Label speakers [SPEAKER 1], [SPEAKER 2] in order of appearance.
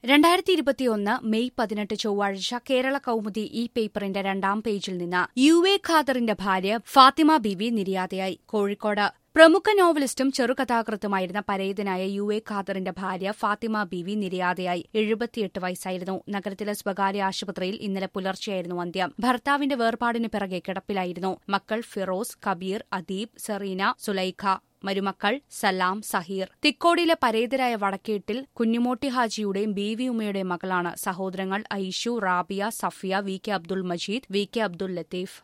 [SPEAKER 1] 2021 May 18 ചൊവ്വാഴ്ച കേരള കൗമുദി ഈ പേപ്പറിന്റെ 2-ാം പേജിൽ നിന്ന് യു.എ. ഖാദറിന്റെ ഭാര്യ ഫാത്തിമ ബീവി നിര്യാതയായി. കോഴിക്കോട് പ്രമുഖ നോവലിസ്റ്റും ചെറുകഥാകൃത്തുമായിരുന്ന പരേതനായ യു.എ. ഖാദറിന്റെ ഭാര്യ ഫാത്തിമ ബീവി നിര്യാതയായി. 78 വയസ്സായിരുന്നു. നഗരത്തിലെ സ്വകാര്യ ആശുപത്രിയിൽ ഇന്നലെ പുലർച്ചെയായിരുന്നു അന്ത്യം. ഭർത്താവിന്റെ വേർപാടിന് പിറകെ കിടപ്പിലായിരുന്നു. മക്കൾ ഫിറോസ്, കബീർ, അദീബ്, സെറീന, സുലൈഖ. മരുമക്കൾ സലാം, സഹീർ. തിക്കോടിയിലെ പരേതരായ വടക്കേട്ടിൽ കുഞ്ഞുമോട്ടി ഹാജിയുടെയും ബീവി ഉമ്മയുടെയും മകളാണ്. സഹോദരങ്ങൾ Aishu, Rabiya, Safiya, V K Abdul Majeed, V K Abdul Latheef.